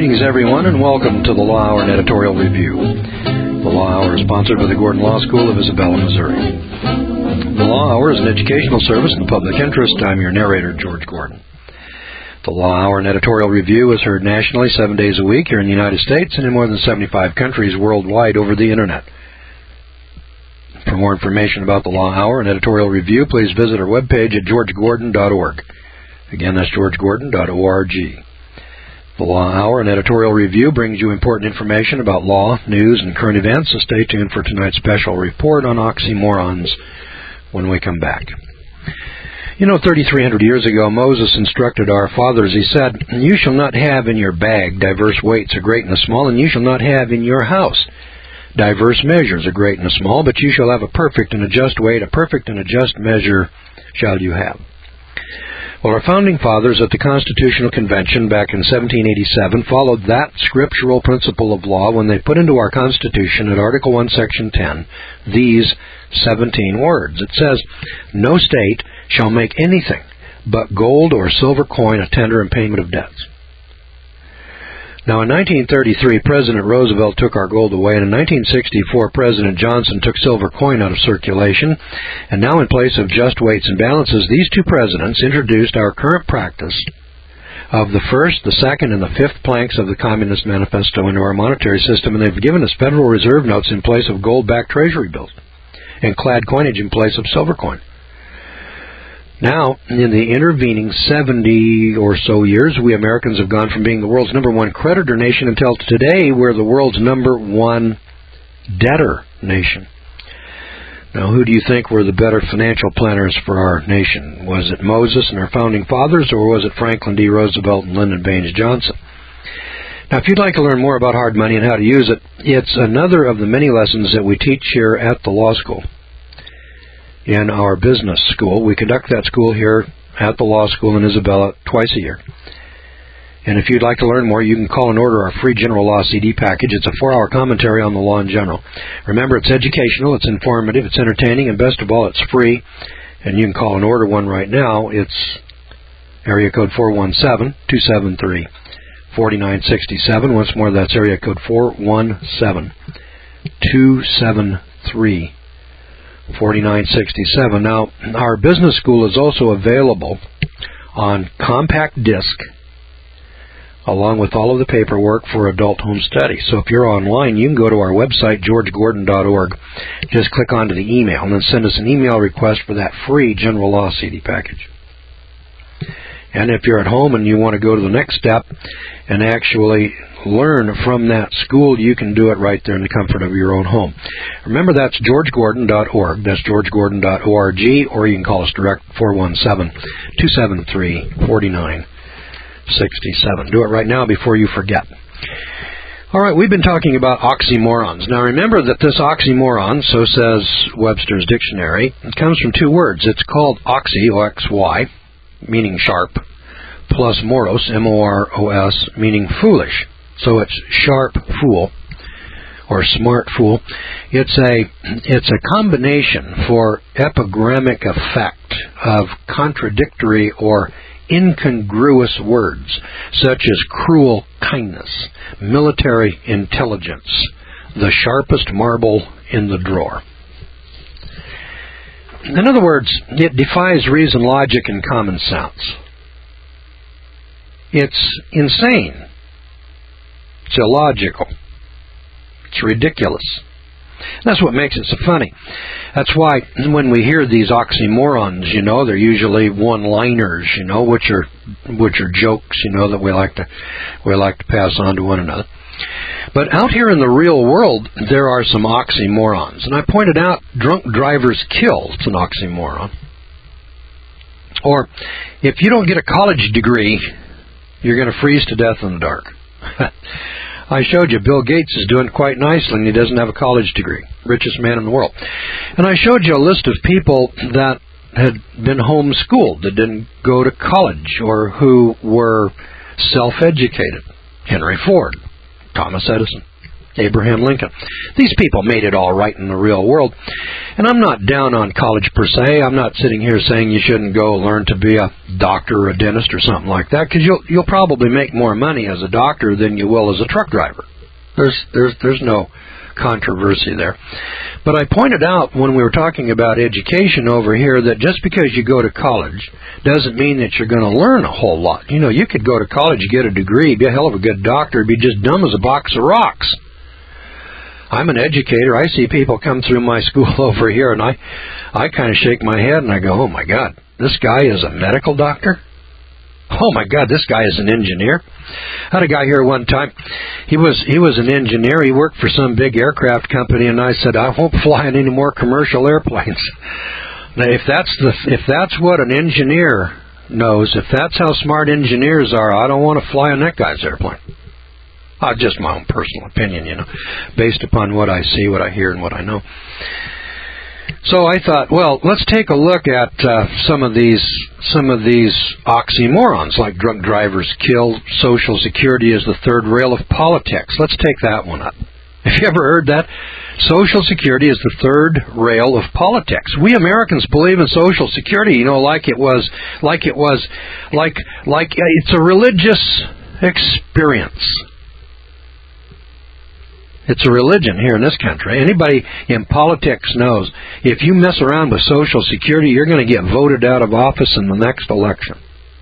Greetings, everyone, and welcome to the Law Hour and Editorial Review. The Law Hour is sponsored by the Gordon Law School of Isabella, Missouri. The Law Hour is an educational service in the public interest. I'm your narrator, George Gordon. The Law Hour and Editorial Review is heard nationally 7 days a week here in the United States and in more than 75 countries worldwide over the Internet. For more information about the Law Hour and Editorial Review, please visit our webpage at georgegordon.org. Again, that's georgegordon.org. The Law Hour and Editorial Review brings you important information about law, news, and current events, so stay tuned for tonight's special report on oxymorons when we come back. 3,300 years ago, Moses instructed our fathers. He said, "You shall not have in your bag diverse weights, a great and a small, and you shall not have in your house diverse measures, a great and a small, but you shall have a perfect and a just weight, a perfect and a just measure shall you have." Well, our founding fathers at the Constitutional Convention back in 1787 followed that scriptural principle of law when they put into our Constitution at Article 1, Section 10, these 17 words. It says, "No state shall make anything but gold or silver coin a tender in payment of debts." Now, in 1933, President Roosevelt took our gold away, and in 1964, President Johnson took silver coin out of circulation. And now, in place of just weights and balances, these two presidents introduced our current practice of the first, the second, and the fifth planks of the Communist Manifesto into our monetary system, and they've given us Federal Reserve notes in place of gold-backed Treasury bills and clad coinage in place of silver coin. Now, in the intervening 70 or so years, we Americans have gone from being the world's number one creditor nation until today we're the world's number one debtor nation. Now, who do you think were the better financial planners for our nation? Was it Moses and our founding fathers, or was it Franklin D. Roosevelt and Lyndon Baines Johnson? Now, if you'd like to learn more about hard money and how to use it, it's another of the many lessons that we teach here at the law school. In our business school. We conduct that school here at the law school in Isabella twice a year. And if you'd like to learn more, you can call and order our free general law CD package. It's a 4-hour commentary on the law in general. Remember, it's educational, it's informative, it's entertaining, and best of all, it's free. And you can call and order one right now. It's area code 417-273-4967. Once more, that's area code 417-273-4967. Now, our business school is also available on compact disc, along with all of the paperwork for adult home study. So if you're online, you can go to our website, georgegordon.org. Just click onto the email and then send us an email request for that free general law CD package. And if you're at home and you want to go to the next step and actually learn from that school, you can do it right there in the comfort of your own home. Remember, that's georgegordon.org. That's georgegordon.org, or you can call us direct, 417-273-4967. Do it right now before you forget. All right, we've been talking about oxymorons. Now, remember that this oxymoron, so says Webster's Dictionary, it comes from two words. It's called oxy, O-X-Y, meaning sharp, plus moros, M-O-R-O-S, meaning foolish. So it's sharp fool or smart fool. It's a combination for epigrammic effect of contradictory or incongruous words, such as cruel kindness, military intelligence, the sharpest marble in the drawer. In other words, it defies reason, logic, and common sense. It's insane. It's illogical. It's ridiculous. That's what makes it so funny. That's why when we hear these oxymorons, they're usually one-liners, which are jokes, that we like to pass on to one another. But out here in the real world, there are some oxymorons. And I pointed out, drunk drivers kill. It's an oxymoron. Or, if you don't get a college degree, you're going to freeze to death in the dark. I showed you Bill Gates is doing quite nicely, and he doesn't have a college degree. Richest man in the world. And I showed you a list of people that had been homeschooled, that didn't go to college, or who were self-educated. Henry Ford, Thomas Edison, Abraham Lincoln. These people made it all right in the real world. And I'm not down on college per se. I'm not sitting here saying you shouldn't go learn to be a doctor or a dentist or something like that, because you'll probably make more money as a doctor than you will as a truck driver. There's no controversy there. But I pointed out when we were talking about education over here that just because you go to college doesn't mean that you're going to learn a whole lot. You know, you could go to college, get a degree, be a hell of a good doctor, be just dumb as a box of rocks. I'm an educator. I see people come through my school over here, and I kind of shake my head and I go, oh my God, this guy is a medical doctor? Oh my God, this guy is an engineer. I had a guy here one time. He was an engineer. He worked for some big aircraft company, and I said, I won't fly in any more commercial airplanes. Now, if that's what an engineer knows, if that's how smart engineers are, I don't want to fly on that guy's airplane. Just my own personal opinion, you know, based upon what I see, what I hear, and what I know. So I thought, well, let's take a look at some of these oxymorons, like drunk drivers kill, Social Security is the third rail of politics. Let's take that one up. Have you ever heard that? Social Security is the third rail of politics. We Americans believe in Social Security, you know, like it's a religious experience. It's a religion here in this country. Anybody in politics knows if you mess around with Social Security, you're going to get voted out of office in the next election.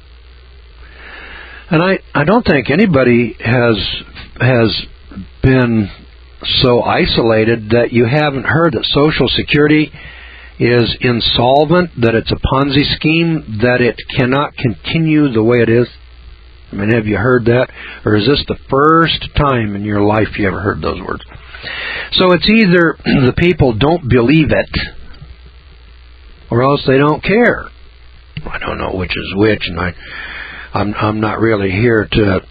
And I don't think anybody has been so isolated that you haven't heard that Social Security is insolvent, that it's a Ponzi scheme, that it cannot continue the way it is. I mean, have you heard that? Or is this the first time in your life you ever heard those words? So it's either the people don't believe it, or else they don't care. I don't know which is which, and I'm not really here to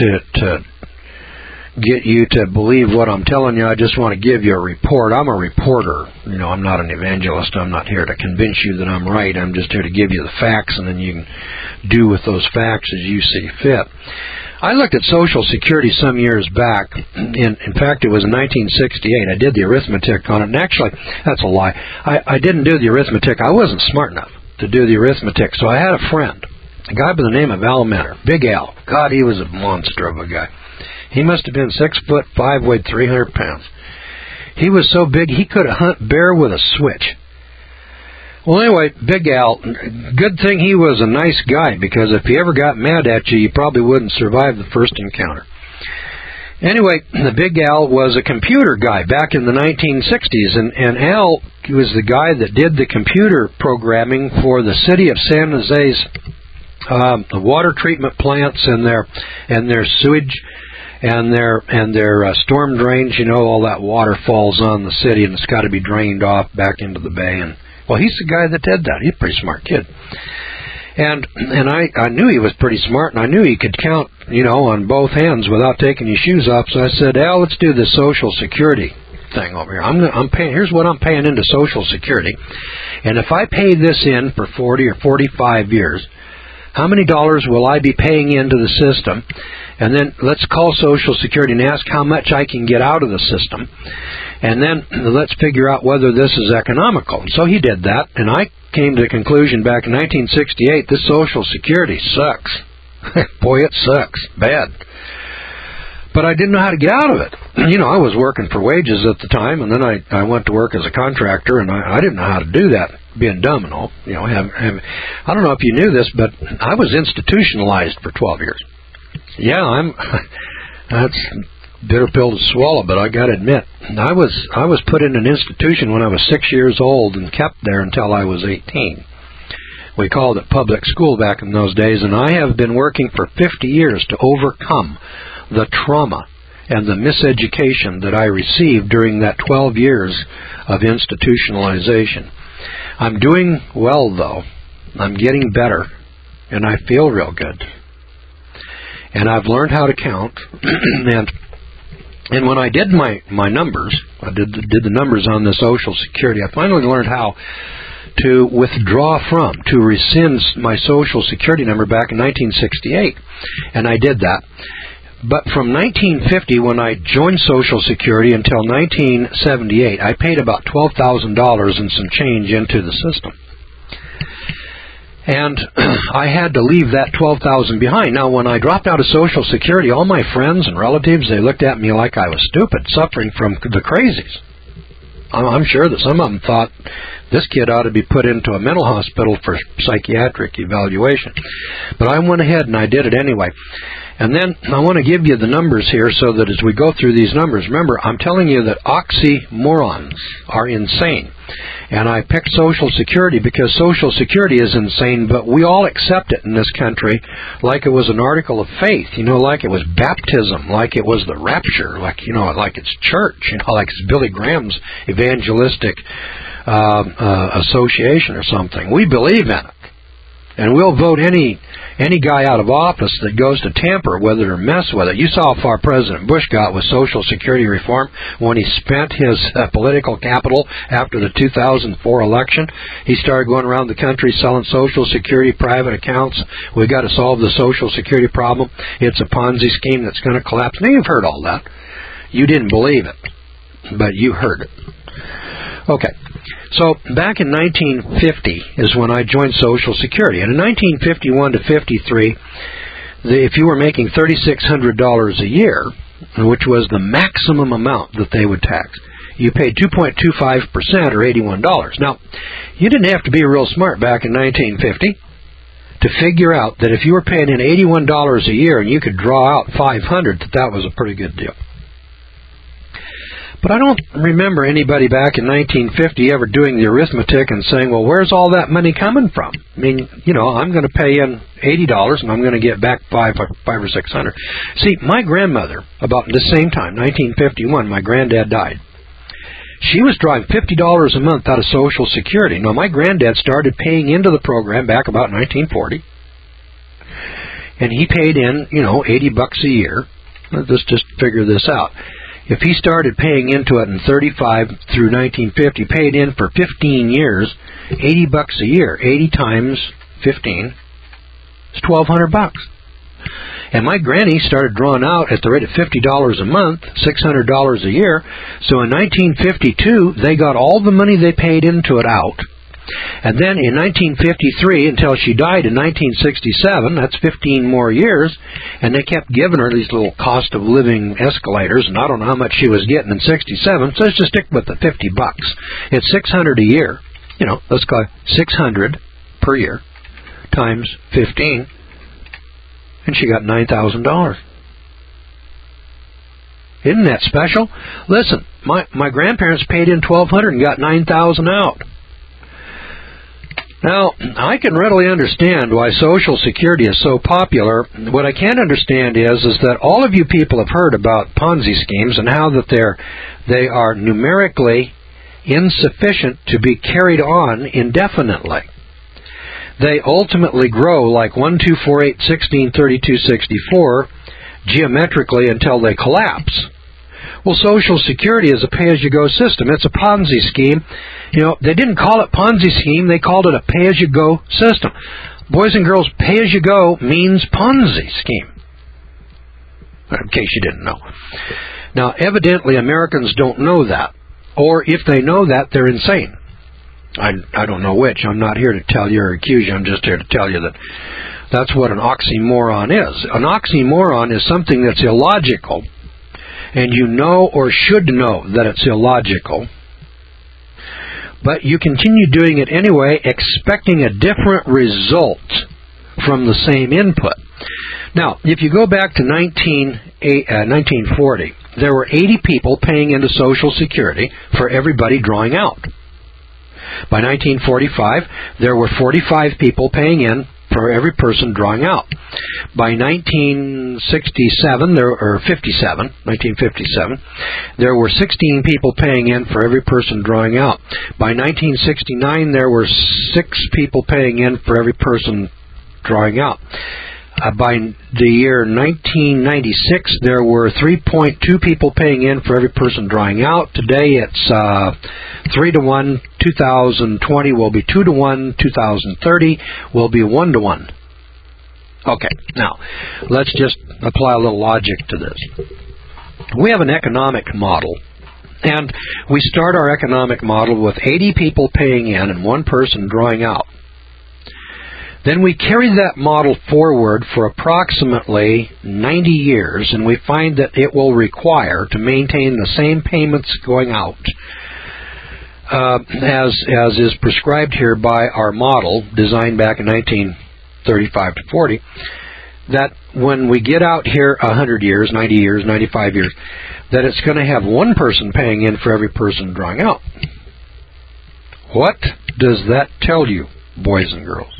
get you to believe what I'm telling you. I just want to give you a report. I'm a reporter. You know, I'm not an evangelist. I'm not here to convince you that I'm right. I'm just here to give you the facts, and then you can do with those facts as you see fit. I looked at Social Security some years back. In fact, it was in 1968. I did the arithmetic on it, and actually, that's a lie. I didn't do the arithmetic. I wasn't smart enough to do the arithmetic, so I had a friend, a guy by the name of Al Mentor, Big Al. God, he was a monster of a guy. He must have been 6'5", weighed 300 pounds. He was so big he could hunt bear with a switch. Well, anyway, Big Al, good thing he was a nice guy, because if he ever got mad at you, you probably wouldn't survive the first encounter. Anyway, the Big Al was a computer guy back in the 1960s, and Al was the guy that did the computer programming for the city of San Jose's the water treatment plants and their sewage and their storm drains. You know, all that water falls on the city, and it's got to be drained off back into the bay. And well, he's the guy that did that. He's a pretty smart kid. And I knew he was pretty smart, and I knew he could count, you know, on both hands without taking his shoes off. So I said, Al, let's do this Social Security thing over here. I'm paying. Here's what I'm paying into Social Security, and if I pay this in for 40 or 45 years, how many dollars will I be paying into the system? And then let's call Social Security and ask how much I can get out of the system. And then let's figure out whether this is economical. And so he did that, and I came to the conclusion back in 1968, this Social Security sucks. Boy, it sucks. Bad. But I didn't know how to get out of it. You know, I was working for wages at the time, and then I went to work as a contractor, and I didn't know how to do that, being dumb and all. You know, I don't know if you knew this, but I was institutionalized for 12 years. Yeah, that's a bitter pill to swallow, but I got to admit, I was put in an institution when I was 6 years old and kept there until I was 18. We called it public school back in those days, and I have been working for 50 years to overcome the trauma and the miseducation that I received during that 12 years of institutionalization. I'm doing well, though. I'm getting better, and I feel real good. And I've learned how to count, and when I did my numbers, I did the numbers on the Social Security, I finally learned how to withdraw from, to rescind my Social Security number back in 1968, and I did that. But from 1950, when I joined Social Security, until 1978, I paid about $12,000 and some change into the system. And I had to leave that $12,000 behind. Now, when I dropped out of Social Security, all my friends and relatives, they looked at me like I was stupid, suffering from the crazies. I'm sure that some of them thought this kid ought to be put into a mental hospital for psychiatric evaluation. But I went ahead and I did it anyway. And then I want to give you the numbers here so that as we go through these numbers, remember, I'm telling you that oxymorons are insane. And I picked Social Security because Social Security is insane, but we all accept it in this country like it was an article of faith, like it was baptism, like it was the rapture, like it's church, like it's Billy Graham's evangelistic association or something. We believe in it. And we'll vote any guy out of office that goes to tamper with it or mess with it. You saw how far President Bush got with Social Security reform when he spent his political capital after the 2004 election. He started going around the country selling Social Security private accounts. We've got to solve the Social Security problem. It's a Ponzi scheme that's going to collapse. Now, you've heard all that. You didn't believe it, but you heard it. Okay. So back in 1950 is when I joined Social Security. And in 1951 to 53, if you were making $3,600 a year, which was the maximum amount that they would tax, you paid 2.25% or $81. Now, you didn't have to be real smart back in 1950 to figure out that if you were paying in $81 a year and you could draw out $500, that was a pretty good deal. But I don't remember anybody back in 1950 ever doing the arithmetic and saying, well, where's all that money coming from? I mean, I'm going to pay in $80 and I'm going to get back $500 or $600. See, my grandmother, about the same time, 1951, my granddad died. She was drawing $50 a month out of Social Security. Now, my granddad started paying into the program back about 1940. And he paid in, $80 a year. Let's just figure this out. If he started paying into it in 35 through 1950, paid in for 15 years, $80 a year, 80 times 15, it's $1,200. And my granny started drawing out at the rate of $50 a month, $600 a year. So in 1952, they got all the money they paid into it out. And then in 1953, until she died in 1967, that's 15 more years, and they kept giving her these little cost of living escalators, and I don't know how much she was getting in 67, so let's just stick with the $50. It's $600 a year. Let's go $600 per year times 15, and she got $9,000. Isn't that special? Listen, my grandparents paid in $1,200 and got $9,000 out. Now, I can readily understand why Social Security is so popular. What I can't understand is that all of you people have heard about Ponzi schemes and how that they are numerically insufficient to be carried on indefinitely. They ultimately grow like 1, 2, 4, 8, 16, 32, 64 geometrically until they collapse. Well, Social Security is a pay-as-you-go system. It's a Ponzi scheme. They didn't call it Ponzi scheme. They called it a pay-as-you-go system. Boys and girls, pay-as-you-go means Ponzi scheme, in case you didn't know. Now, evidently, Americans don't know that. Or if they know that, they're insane. I don't know which. I'm not here to tell you or accuse you. I'm just here to tell you that that's what an oxymoron is. An oxymoron is something that's illogical, and you know or should know that it's illogical, but you continue doing it anyway, expecting a different result from the same input. Now, if you go back to 1940, there were 80 people paying into Social Security for everybody drawing out. By 1945, there were 45 people paying in for every person drawing out. By 1967, 1957, there were 16 people paying in for every person drawing out. By 1969, there were 6 people paying in for every person drawing out. By the year 1996, there were 3.2 people paying in for every person drawing out. Today, it's 3-to-1. 2020 will be 2-to-1. 2030 will be 1-to-1. Okay, now, let's just apply a little logic to this. We have an economic model, and we start our economic model with 80 people paying in and one person drawing out. Then we carry that model forward for approximately 90 years, and we find that it will require, to maintain the same payments going out, as is prescribed here by our model, designed back in 1935 to 40, that when we get out here 100 years, 90 years, 95 years, that it's going to have one person paying in for every person drawing out. What does that tell you, boys and girls?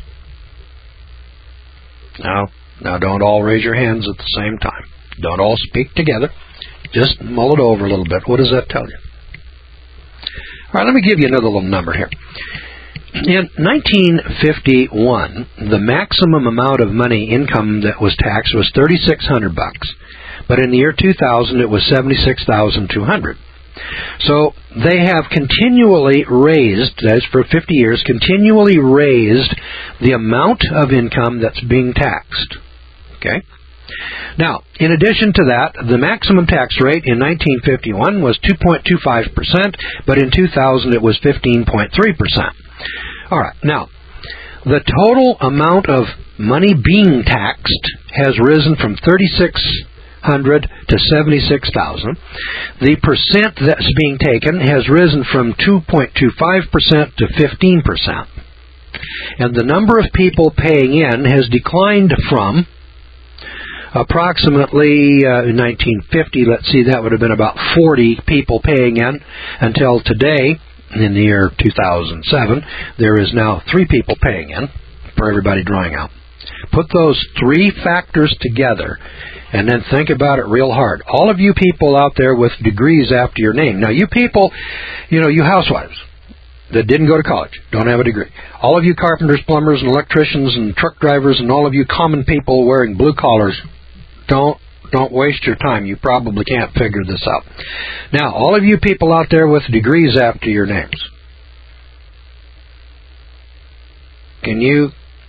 Now don't all raise your hands at the same time. Don't all speak together. Just mull it over a little bit. What does that tell you? All right, let me give you another little number here. In 1951, the maximum amount of money income that was taxed was $3,600, but in the year 2000 it was $76,200. So they have continually raised, that is for 50 years, continually raised the amount of income that's being taxed. Okay? Now, in addition to that, the maximum tax rate in 1951 was 2.25%, but in 2000 it was 15.3%. All right, now, the total amount of money being taxed has risen from $3,600 to $76,000. The percent that's being taken has risen from 2.25% to 15%. And the number of people paying in has declined from approximately, in 1950, let's see, that would have been about 40 people paying in, until today, in the year 2007, there is now 3 people paying in for everybody drawing out. Put those 3 factors together and then think about it real hard. All of you people out there with degrees after your name. Now, you people, you housewives that didn't go to college, don't have a degree. All of you carpenters, plumbers, and electricians, and truck drivers, and all of you common people wearing blue collars, don't waste your time. You probably can't figure this out. Now, all of you people out there with degrees after your names, can you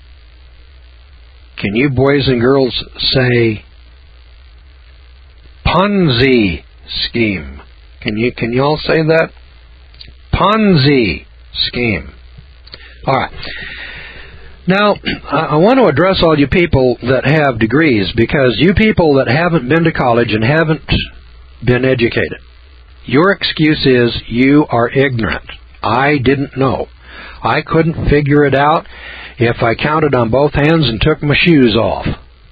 boys and girls say Ponzi scheme? Can you all say that? Ponzi scheme. All right. Now, I want to address all you people that have degrees, because you people that haven't been to college and haven't been educated, your excuse is you are ignorant. I didn't know. I couldn't figure it out if I counted on both hands and took my shoes off.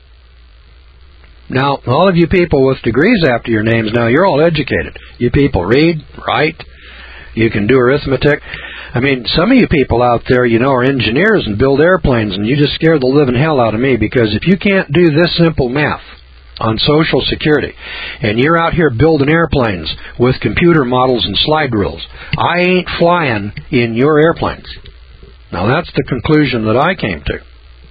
Now, all of you people with degrees after your names, now you're all educated. You people read, write, you can do arithmetic. I mean, some of you people out there, are engineers and build airplanes, and you just scare the living hell out of me, because if you can't do this simple math on Social Security, and you're out here building airplanes with computer models and slide rules, I ain't flying in your airplanes. Now, that's the conclusion that I came to.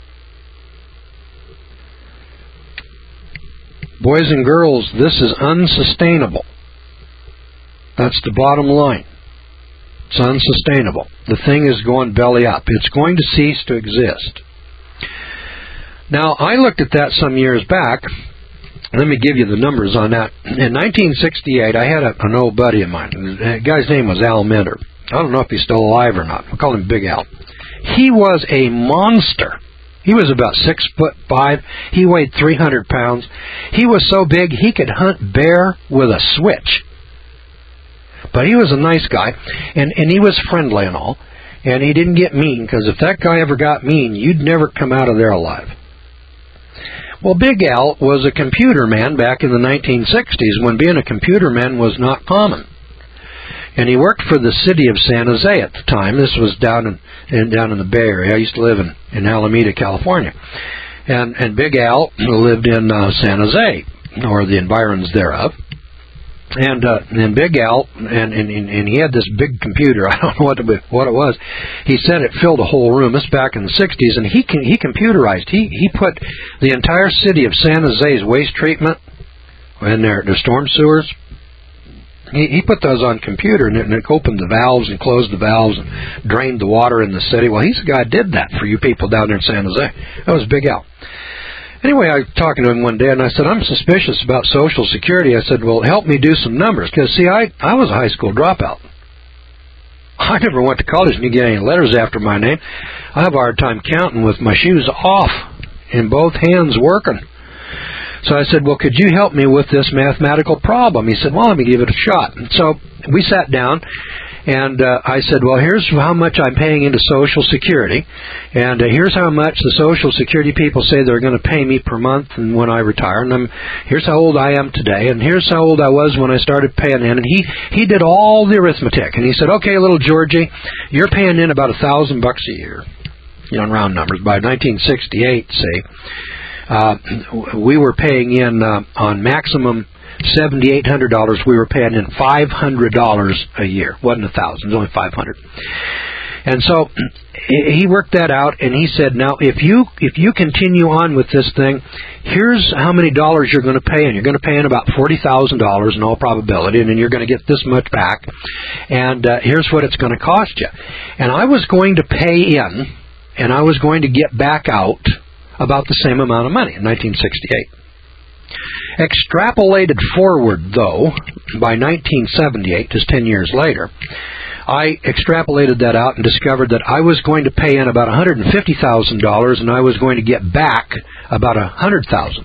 Boys and girls, this is unsustainable. That's the bottom line. It's unsustainable. The thing is going belly up. It's going to cease to exist. Now, I looked at that some years back. Let me give you the numbers on that. In 1968, I had an old buddy of mine. The guy's name was Al Minter. I don't know if he's still alive or not. We'll call him Big Al. He was a monster. He was about 6'5". He weighed 300 pounds. He was so big he could hunt bear with a switch. But he was a nice guy, and he was friendly and all, and he didn't get mean, because if that guy ever got mean, you'd never come out of there alive. Well, Big Al was a computer man back in the 1960s, when being a computer man was not common. And he worked for the city of San Jose at the time. This was down in the Bay Area. I used to live in Alameda, California. And Big Al lived in San Jose, or the environs thereof. And Big Al, and he had this big computer. I don't know what it was. He said it filled a whole room. This back in the 60s, and he computerized. He put the entire city of San Jose's waste treatment and their storm sewers. He put those on computer, and it opened the valves and closed the valves and drained the water in the city. Well, he's the guy who did that for you people down there in San Jose. That was Big Al. Anyway, I was talking to him one day, and I said, I'm suspicious about Social Security. I said, well, help me do some numbers. Because, see, I was a high school dropout. I never went to college and didn't get any letters after my name. I have a hard time counting with my shoes off and both hands working. So I said, well, could you help me with this mathematical problem? He said, well, let me give it a shot. And so we sat down, and I said, well, here's how much I'm paying into Social Security, and here's how much the Social Security people say they're going to pay me per month and when I retire, and here's how old I am today, and here's how old I was when I started paying in. And he did all the arithmetic, and he said, okay, little Georgie, you're paying in about $1,000 a year, in round numbers. By 1968, say, we were paying in on maximum $7,800. We were paying in $500 a year. Wasn't $1,000. It was only $500. And so he worked that out, and he said, now if you continue on with this thing, here's how many dollars you're going to pay in. You're going to pay in about $40,000 in all probability, and then you're going to get this much back. And here's what it's going to cost you. And I was going to pay in, and I was going to get back out about the same amount of money in 1968. Extrapolated forward, though, by 1978, just 10 years later, I extrapolated that out and discovered that I was going to pay in about $150,000 and I was going to get back about $100,000.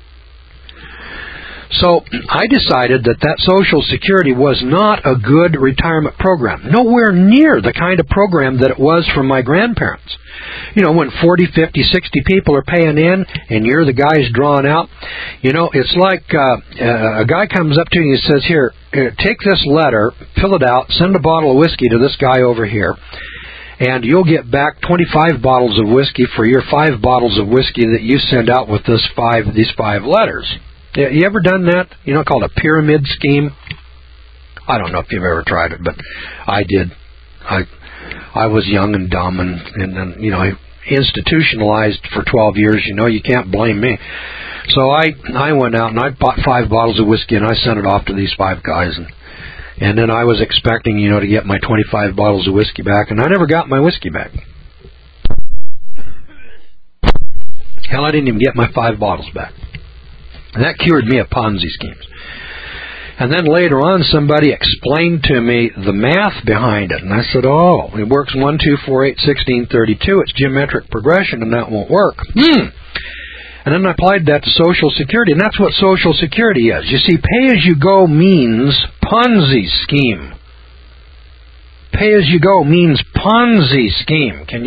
So I decided that Social Security was not a good retirement program. Nowhere near the kind of program that it was for my grandparents. When 40, 50, 60 people are paying in and you're the guys drawing out, it's like a guy comes up to you and says, here, take this letter, fill it out, send a bottle of whiskey to this guy over here, and you'll get back 25 bottles of whiskey for your 5 bottles of whiskey that you send out with these 5 letters. You ever done that? Called a pyramid scheme? I don't know if you've ever tried it, but I did. I was young and dumb and institutionalized for 12 years. You can't blame me. So I went out and I bought 5 bottles of whiskey and I sent it off to these 5 guys. And then I was expecting, to get my 25 bottles of whiskey back, and I never got my whiskey back. Hell, I didn't even get my 5 bottles back. And that cured me of Ponzi schemes. And then later on, somebody explained to me the math behind it. And I said, oh, it works 1, 2, 4, 8, 16, 32. It's geometric progression, and that won't work. And then I applied that to Social Security, and that's what Social Security is. You see, pay-as-you-go means Ponzi scheme. Pay-as-you-go means Ponzi scheme. Can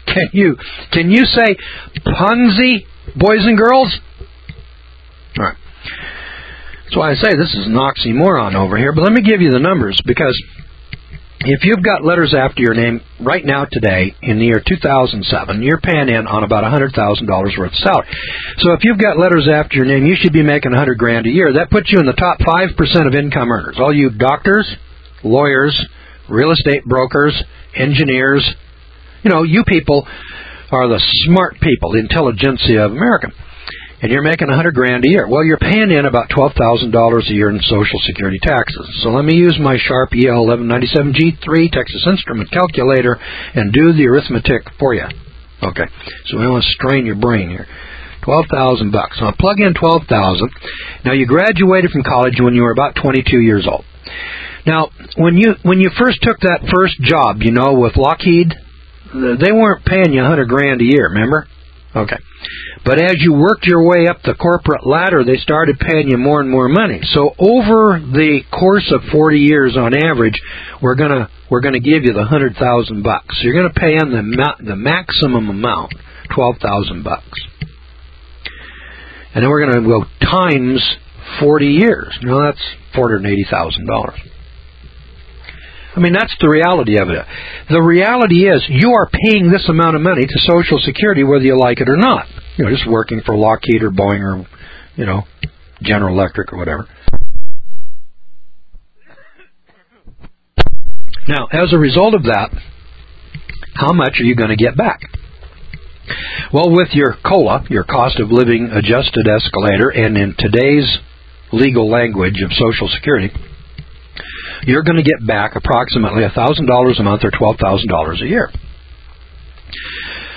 you say Ponzi, boys and girls? All right. That's why I say this is an oxymoron over here, but let me give you the numbers, because if you've got letters after your name right now today in the year 2007, you're paying in on about $100,000 worth of salary. So if you've got letters after your name, you should be making $100,000 a year. That puts you in the top 5% of income earners. All you doctors, lawyers, real estate brokers, engineers, you people are the smart people, the intelligentsia of America. And you're making $100,000 a year. Well, you're paying in about $12,000 a year in Social Security taxes. So let me use my Sharp EL 1197G3 Texas Instrument calculator and do the arithmetic for you. Okay, so we want to strain your brain here. $12,000 bucks. So I'll plug in $12,000. Now, you graduated from college when you were about 22 years old. Now, when you first took that first job, with Lockheed, they weren't paying you $100,000 a year, remember? Okay. But as you worked your way up the corporate ladder, they started paying you more and more money. So over the course of 40 years on average, we're gonna give you the $100,000 bucks. So you're gonna pay in the maximum amount, $12,000 bucks. And then we're gonna go times 40 years. That's $480,000. I mean, that's the reality of it. The reality is you are paying this amount of money to Social Security whether you like it or not. Just working for Lockheed or Boeing or, General Electric or whatever. Now, as a result of that, how much are you going to get back? Well, with your COLA, your cost of living adjusted escalator, and in today's legal language of Social Security, you're going to get back approximately $1,000 a month or $12,000 a year.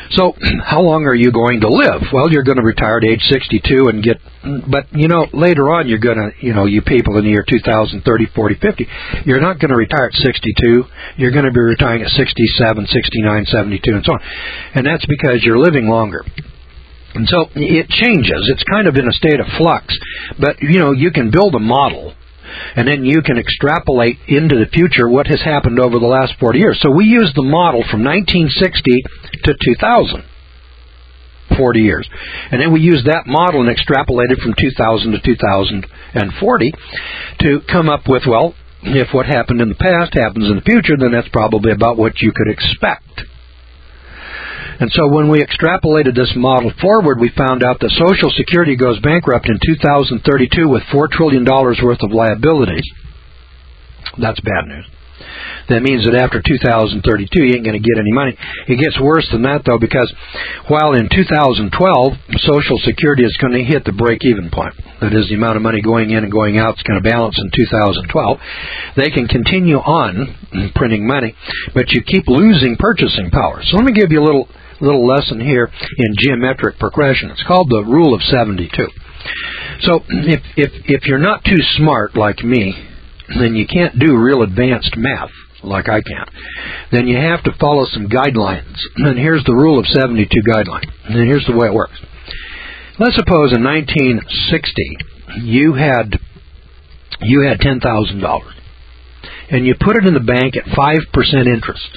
So how long are you going to live? Well, you're going to retire at age 62 and get, but later on you're going to, you people in the year 2000, 30, 40, 50, you're not going to retire at 62. You're going to be retiring at 67, 69, 72, and so on. And that's because you're living longer. And so it changes. It's kind of in a state of flux. But, you can build a model, and then you can extrapolate into the future what has happened over the last 40 years. So we use the model from 1960 to 2000, 40 years. And then we use that model and extrapolate it from 2000 to 2040 to come up with, well, if what happened in the past happens in the future, then that's probably about what you could expect. And so when we extrapolated this model forward, we found out that Social Security goes bankrupt in 2032 with $4 trillion worth of liabilities. That's bad news. That means that after 2032, you ain't going to get any money. It gets worse than that, though, because while in 2012, Social Security is going to hit the break-even point. That is, the amount of money going in and going out is going to balance in 2012. They can continue on printing money, but you keep losing purchasing power. So let me give you a little lesson here in geometric progression. It's called the Rule of 72. So if you're not too smart like me, then you can't do real advanced math like I can. Then you have to follow some guidelines. And here's the Rule of 72 guideline. And here's the way it works. Let's suppose in 1960 you had $10,000 and you put it in the bank at 5% interest.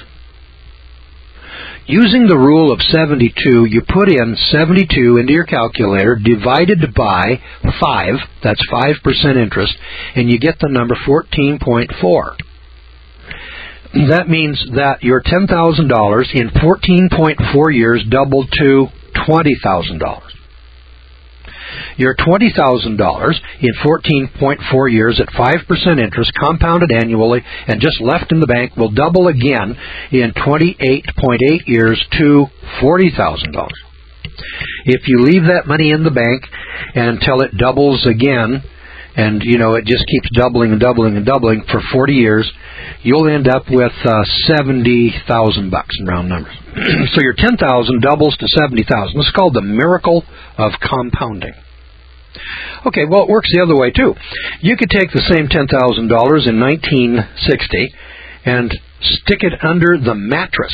Using the Rule of 72, you put in 72 into your calculator, divided by 5, that's 5% interest, and you get the number 14.4. That means that your $10,000 in 14.4 years doubled to $20,000. Your $20,000 in 14.4 years at 5% interest, compounded annually, and just left in the bank will double again in 28.8 years to $40,000. If you leave that money in the bank until it doubles again, and it just keeps doubling and doubling and doubling for 40 years, you'll end up with $70,000 in round numbers. So your $10,000 doubles to $70,000. This is called the miracle of compounding. Okay, well, it works the other way, too. You could take the same $10,000 in 1960 and stick it under the mattress.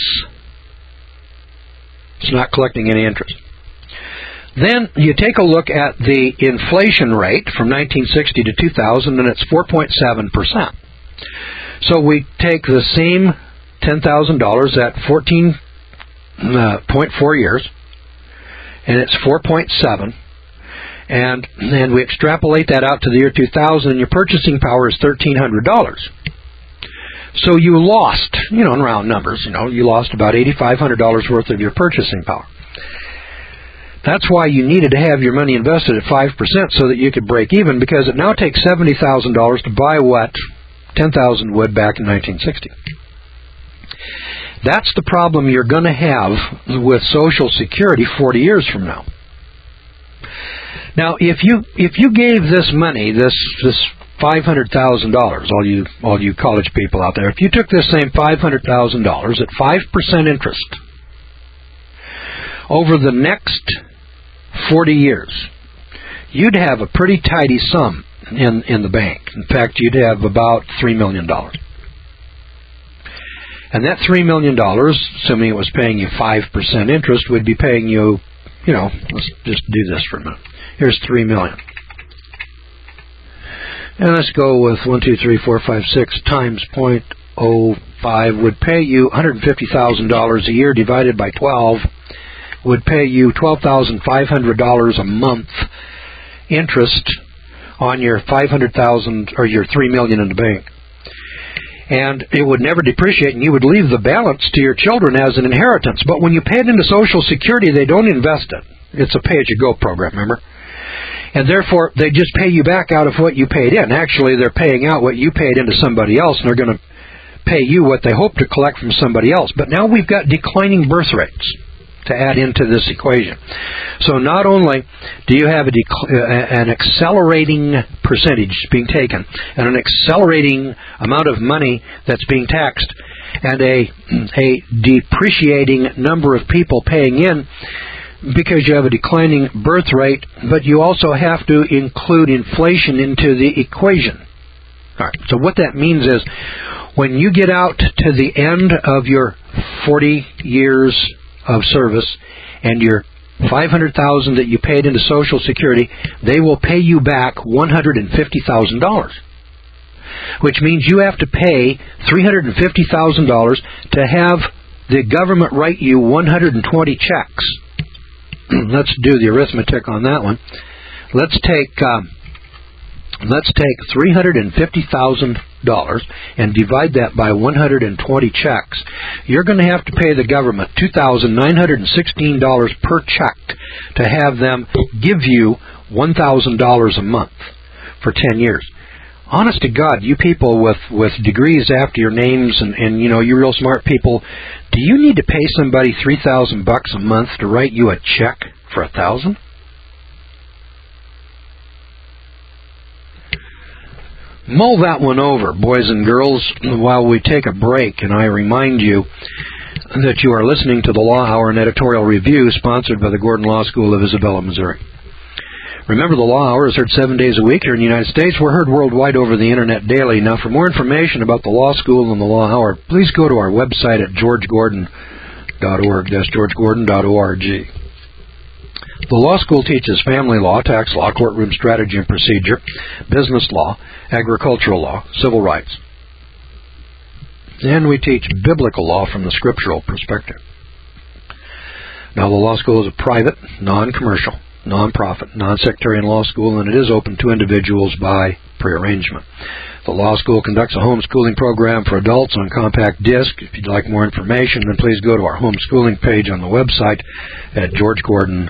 It's not collecting any interest. Then you take a look at the inflation rate from 1960 to 2000, and it's 4.7%. So we take the same $10,000 at 14.4 years, and it's 4.7. And then we extrapolate that out to the year 2000, and your purchasing power is $1,300. So you lost, in round numbers, you lost about $8,500 worth of your purchasing power. That's why you needed to have your money invested at 5% so that you could break even, because it now takes $70,000 to buy what $10,000 would back in 1960. That's the problem you're going to have with Social Security 40 years from now. Now, if you gave this money, this $500,000, all you college people out there, if you took this same $500,000 at 5% interest over the next 40 years, you'd have a pretty tidy sum in the bank. In fact, you'd have about $3 million. And that $3 million, assuming it was paying you 5% interest, would be paying you, let's just do this for a minute. Here's $3 million. And let's go with 1, 2, 3, 4, 5, 6 times 0.05 would pay you $150,000 a year divided by 12 would pay you $12,500 a month interest on your $500,000 or your $3 million in the bank. And it would never depreciate, and you would leave the balance to your children as an inheritance. But when you pay it into Social Security, they don't invest it. It's a pay-as-you-go program, remember? And therefore, they just pay you back out of what you paid in. Actually, they're paying out what you paid into somebody else, and they're going to pay you what they hope to collect from somebody else. But now we've got declining birth rates to add into this equation. So not only do you have an accelerating percentage being taken and an accelerating amount of money that's being taxed, and a depreciating number of people paying in because you have a declining birth rate, but you also have to include inflation into the equation. All right, so what that means is when you get out to the end of your 40 years of service and your $500,000 that you paid into Social Security, they will pay you back $150,000, which means you have to pay $350,000 to have the government write you 120 checks. Let's do the arithmetic on that one. Let's take $350,000 and divide that by 120 checks. You're going to have to pay the government $2,916 per check to have them give you $1,000 a month for 10 years. Honest to God, you people with degrees after your names and you real smart people, do you need to pay somebody $3,000 a month to write you a check for $1,000? Mull that one over, boys and girls, while we take a break, and I remind you that you are listening to the Law Hour and Editorial Review, sponsored by the Gordon Law School of Isabella, Missouri. Remember, the Law Hour is heard 7 days a week here in the United States. We're heard worldwide over the Internet daily. Now, for more information about the Law School and the Law Hour, please go to our website at georgegordon.org. That's georgegordon.org. The law school teaches family law, tax law, courtroom strategy and procedure, business law, agricultural law, civil rights. And we teach biblical law from the scriptural perspective. Now, the law school is a private, non-commercial, non-profit, non-sectarian law school, and it is open to individuals by prearrangement. The law school conducts a homeschooling program for adults on compact disc. If you'd like more information, then please go to our homeschooling page on the website at georgegordon.org.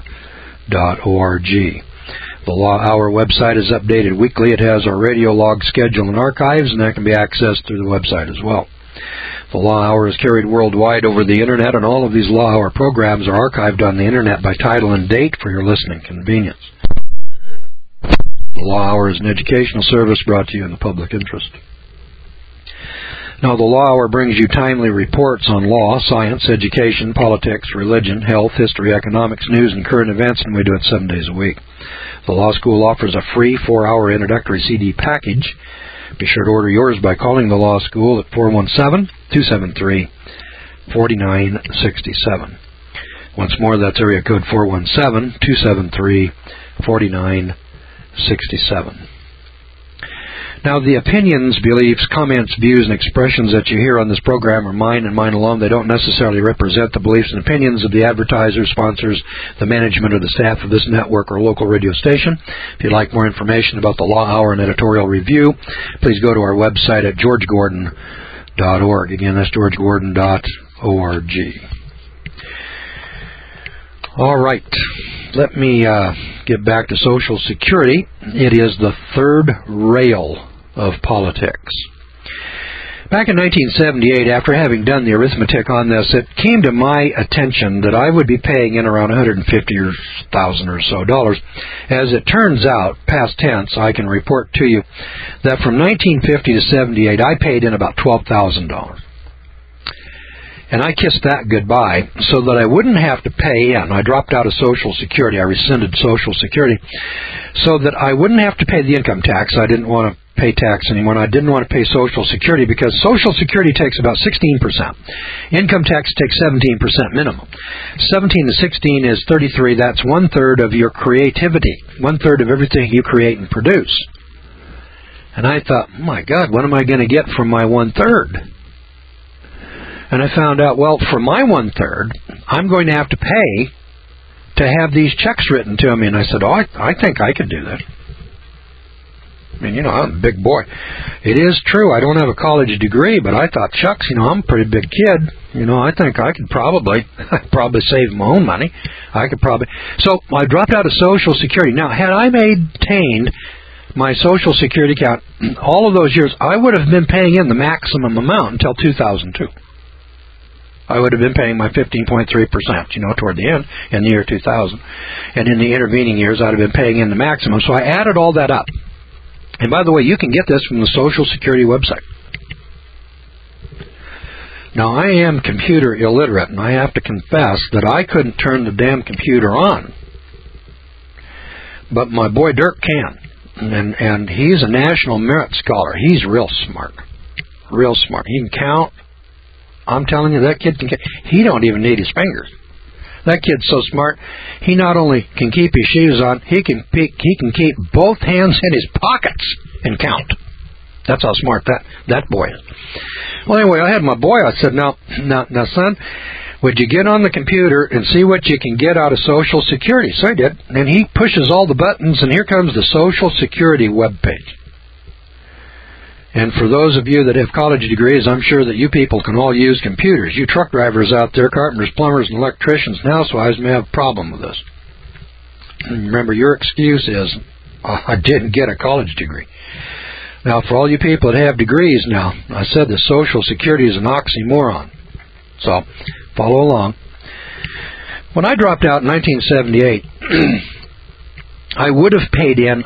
The Law Hour website is updated weekly. It has our radio log schedule and archives, and that can be accessed through the website as well. The Law Hour is carried worldwide over the Internet, and all of these Law Hour programs are archived on the Internet by title and date for your listening convenience. The Law Hour is an educational service brought to you in the public interest. Now, the Law Hour brings you timely reports on law, science, education, politics, religion, health, history, economics, news, and current events, and we do it 7 days a week. The Law School offers a free 4-hour introductory CD package. Be sure to order yours by calling the Law School at 417-273-4967. Once more, that's area code 417-273-4967. Now, the opinions, beliefs, comments, views, and expressions that you hear on this program are mine and mine alone. They don't necessarily represent the beliefs and opinions of the advertisers, sponsors, the management, or the staff of this network or local radio station. If you'd like more information about the Law Hour and Editorial Review, please go to our website at georgegordon.org. Again, that's georgegordon.org. All right, let me get back to Social Security. It is the third rail of politics. Back in 1978, after having done the arithmetic on this, it came to my attention that I would be paying in around $150,000 or so dollars. As it turns out, past tense, I can report to you that from 1950 to 78, I paid in about $12,000. And I kissed that goodbye so that I wouldn't have to pay in. I dropped out of Social Security. I rescinded Social Security so that I wouldn't have to pay the income tax. I didn't want to pay tax anymore, and I didn't want to pay Social Security because Social Security takes about 16%. Income tax takes 17% minimum. 17 to 16 is 33. That's one-third of your creativity, one-third of everything you create and produce. And I thought, my God, what am I going to get from my one-third? And I found out, well, for my one-third, I'm going to have to pay to have these checks written to me. And I said, I think I could do that. I mean, I'm a big boy. It is true, I don't have a college degree, but I thought, shucks, I'm a pretty big kid. I think I could probably save my own money. So I dropped out of Social Security. Now, had I maintained my Social Security account all of those years, I would have been paying in the maximum amount until 2002. I would have been paying my 15.3%, toward the end, in the year 2000. And in the intervening years, I'd have been paying in the maximum. So I added all that up. And by the way, you can get this from the Social Security website. Now, I am computer illiterate, and I have to confess that I couldn't turn the damn computer on. But my boy Dirk can. And he's a National Merit Scholar. He's real smart. Real smart. He can count. I'm telling you, that kid can count. He don't even need his fingers. That kid's so smart, he not only can keep his shoes on, he can keep both hands in his pockets and count. That's how smart that boy is. Well, anyway, I had my boy. I said, now, son, would you get on the computer and see what you can get out of Social Security? So I did. And he pushes all the buttons, and here comes the Social Security webpage. And for those of you that have college degrees, I'm sure that you people can all use computers. You truck drivers out there, carpenters, plumbers, and electricians and housewives may have a problem with this. And remember, your excuse is, I didn't get a college degree. Now, for all you people that have degrees now, I said that Social Security is an oxymoron. So, follow along. When I dropped out in 1978, I would have paid in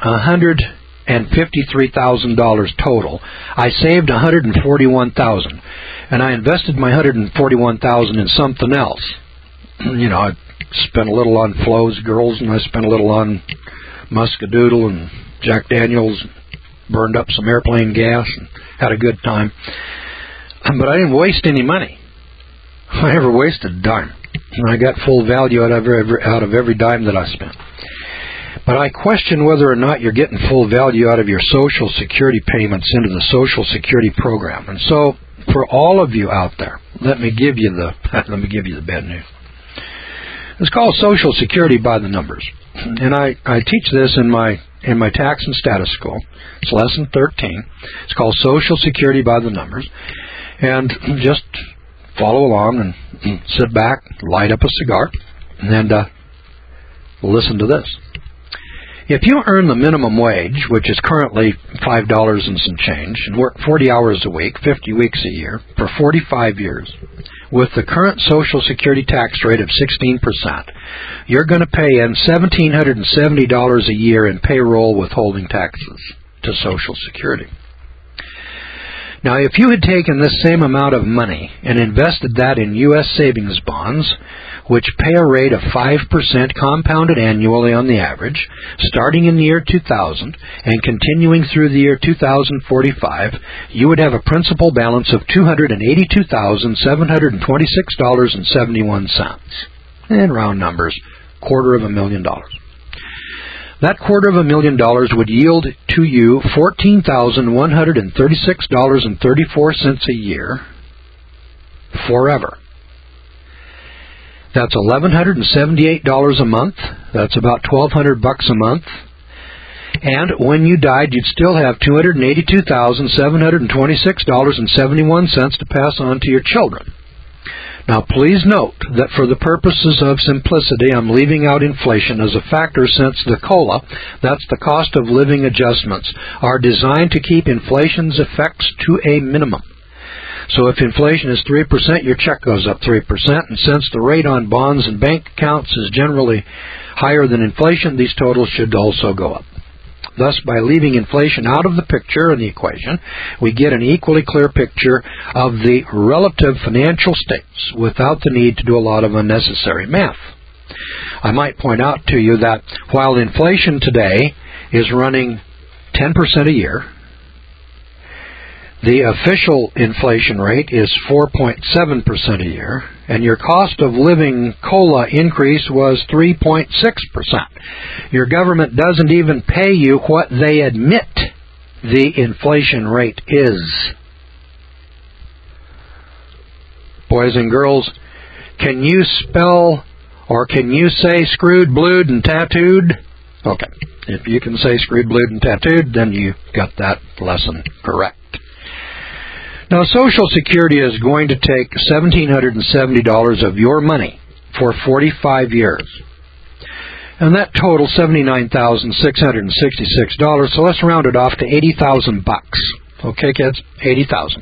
$153,000 total. I saved $141,000, and I invested my $141,000 in something else. You know, I spent a little on Flo's Girls, and I spent a little on Muscadoodle and Jack Daniels, burned up some airplane gas, and had a good time. But I didn't waste any money. I never wasted a dime. And I got full value out of every dime that I spent. But I question whether or not you're getting full value out of your Social Security payments into the Social Security program. And so, for all of you out there, let me give you the bad news. It's called Social Security by the numbers, and I teach this in my tax and status school. It's lesson 13. It's called Social Security by the numbers, and just follow along and sit back, light up a cigar, and listen to this. If you earn the minimum wage, which is currently $5 and some change, and work 40 hours a week, 50 weeks a year, for 45 years, with the current Social Security tax rate of 16%, you're going to pay in $1,770 a year in payroll withholding taxes to Social Security. Now, if you had taken this same amount of money and invested that in U.S. savings bonds, which pay a rate of 5% compounded annually on the average, starting in the year 2000 and continuing through the year 2045, you would have a principal balance of $282,726.71. In round numbers, $250,000. That $250,000 would yield to you $14,136.34 a year forever. That's $1,178 a month. That's about $1,200 a month. And when you died, you'd still have $282,726.71 to pass on to your children. Now, please note that for the purposes of simplicity, I'm leaving out inflation as a factor since the COLA, that's the cost of living adjustments, are designed to keep inflation's effects to a minimum. So if inflation is 3%, your check goes up 3%, and since the rate on bonds and bank accounts is generally higher than inflation, these totals should also go up. Thus, by leaving inflation out of the picture in the equation, we get an equally clear picture of the relative financial states without the need to do a lot of unnecessary math. I might point out to you that while inflation today is running 10% a year, the official inflation rate is 4.7% a year, and your cost of living COLA increase was 3.6%. Your government doesn't even pay you what they admit the inflation rate is. Boys and girls, can you spell or can you say screwed, blued, and tattooed? Okay, if you can say screwed, blued, and tattooed, then you got that lesson correct. Now, Social Security is going to take $1,770 of your money for 45 years. And that totals $79,666. So let's round it off to $80,000. Okay, kids? $80,000.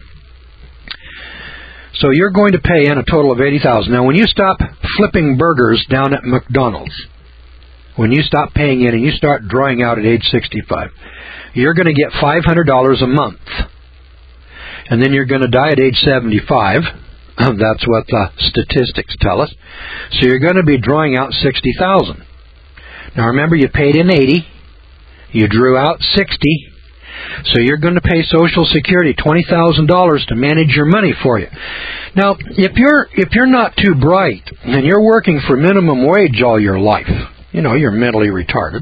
So you're going to pay in a total of $80,000. Now, when you stop flipping burgers down at McDonald's, when you stop paying in and you start drawing out at age 65, you're going to get $500 a month. And then you're going to die at age 75, That's what the statistics tell us. So you're going to be drawing out $60,000. Now remember, you paid in $80,000, you drew out $60,000, so you're going to pay Social Security $20,000 to manage your money for you. Now, if you're not too bright and you're working for minimum wage all your life, you're mentally retarded,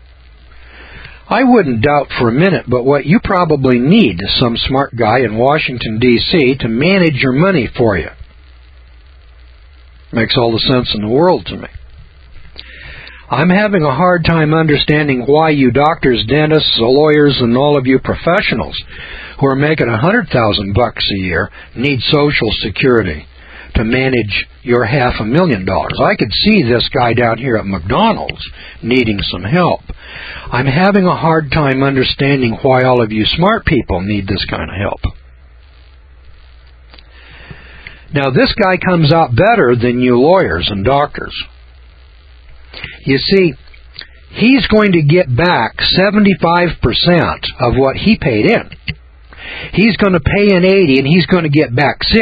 I wouldn't doubt for a minute, but what you probably need is some smart guy in Washington, D.C. to manage your money for you. Makes all the sense in the world to me. I'm having a hard time understanding why you doctors, dentists, lawyers, and all of you professionals who are making $100,000 a year need Social Security to manage your $500,000. I could see this guy down here at McDonald's needing some help. I'm having a hard time understanding why all of you smart people need this kind of help. Now, this guy comes out better than you lawyers and doctors. You see, he's going to get back 75% of what he paid in. He's going to pay in $80,000 and he's going to get back $60,000.